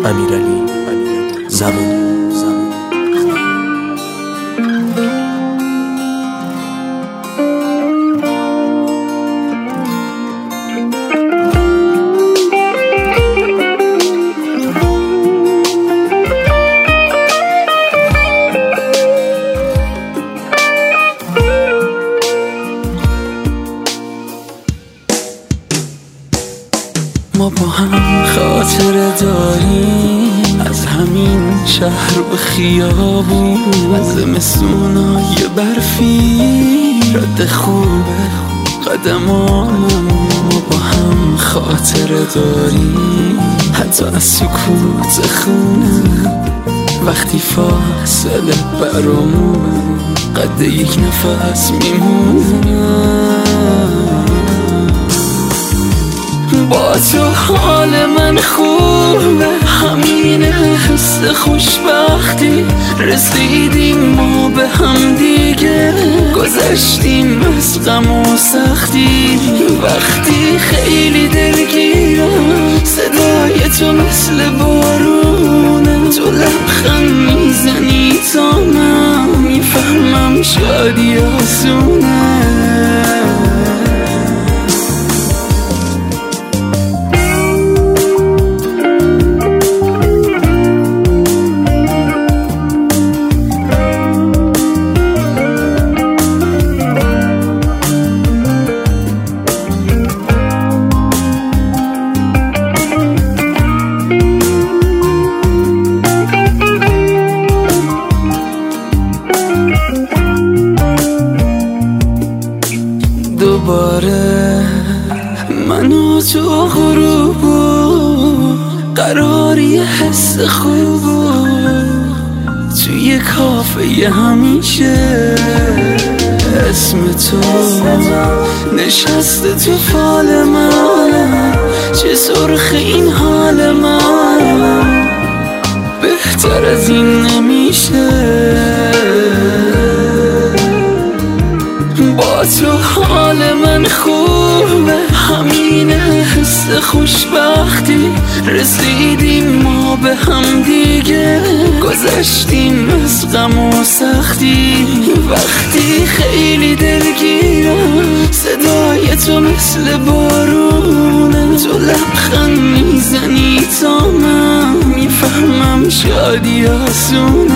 امیرعلی زمانی. ما با هم خاطره داریم از همین شهر و خیابون، زمستونای برفی، رد خوبه قدمانم. ما با هم خاطره داریم حتی از سکوت خونه، وقتی فاصله برامون قد یک نفس میمونه. با تو حال من خوبه، همین حس خوشبختی، رسیدیم ما به هم دیگه، گذشتیم از غم و سختی. وقتی خیلی دلگیرم صدای تو مثل بارونه، تو لبخند میزنی تا من میفهمم شادی آسونه. دوباره من و تو غروب و قراری حس خوب و توی کافه همیشه اسم تو نشسته تو فال من، چه سرخ این حال من، بهتر از این نمیشه. با تو حال من خوبه، همین حس خوشبختی، رسیدیم ما به هم دیگه، گذشتیم از غم و سختی. وقتی خیلی دلگیرم صدای تو مثل بارونه، تو لبخند میزنی تا من میفهمم شادی آسونه.